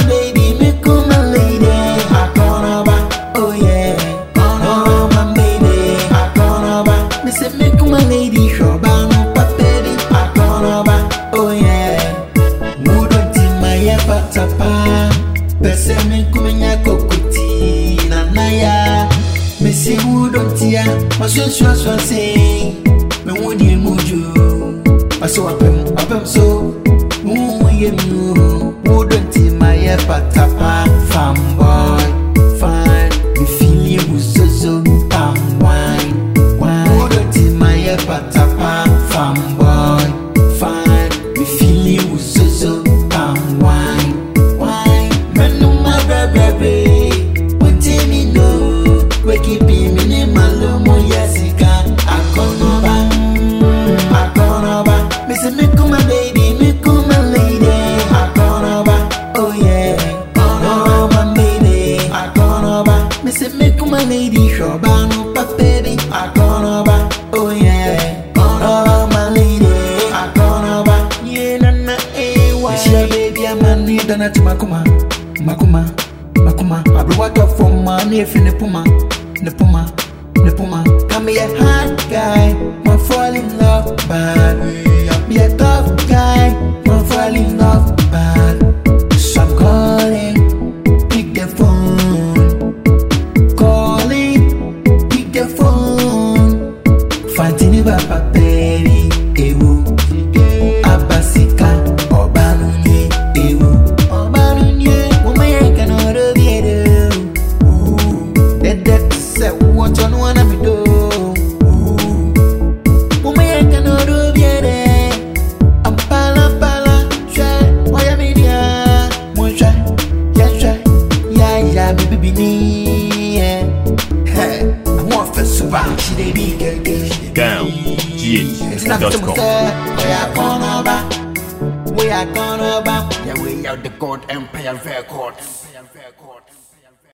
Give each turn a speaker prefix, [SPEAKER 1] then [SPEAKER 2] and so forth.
[SPEAKER 1] lady, me come my lady. I gonna ba, oh yeah. Oh my baby, I gonna ba. Me say me come my lady, show ba no pa baby. I gonna ba, oh yeah. Wouldn't in my ever tapa. Pese me come nya kokoti na naya. Me say wouldn't ya, my so say. Me wudi muju, I saw up so. Wouldn't in my ever tapa. Fanboy, fine. Me feel you so palm wine. Wouldn't in my ever tapa. Fanboy, fine. Me feel you so palm wine. Man, no my baby. What do me know? We keep me minimal, mo yasika. I gonna ba. Me say me come my baby, me come my lady. I gonna ba, oh yeah. Oh my baby, I gonna ba. Me say me come my lady, show ba no pa baby. I gonna ba, oh yeah. Oh my lady, I gonna ba. Yeah na why? She baby I'm a need na makuma. I blew out of from money if ne puma. Come be a hard guy, wanna fall in love bad. Be a tough guy, wanna fall in love bad. So I'm calling, pick the phone. Calling, pick the phone. Fantini Baba baby, ewu. Abasika, Obanunye, ewu. Obanunye, woman cannot be it. That say what you wanna me do. Woman cannot be it. I'm pala, try, why am I there? One try, yeah, baby, hey, I want for super, she dey be girl.
[SPEAKER 2] GH.com.
[SPEAKER 1] We are gonna back. Yeah, we are the God Empire Records.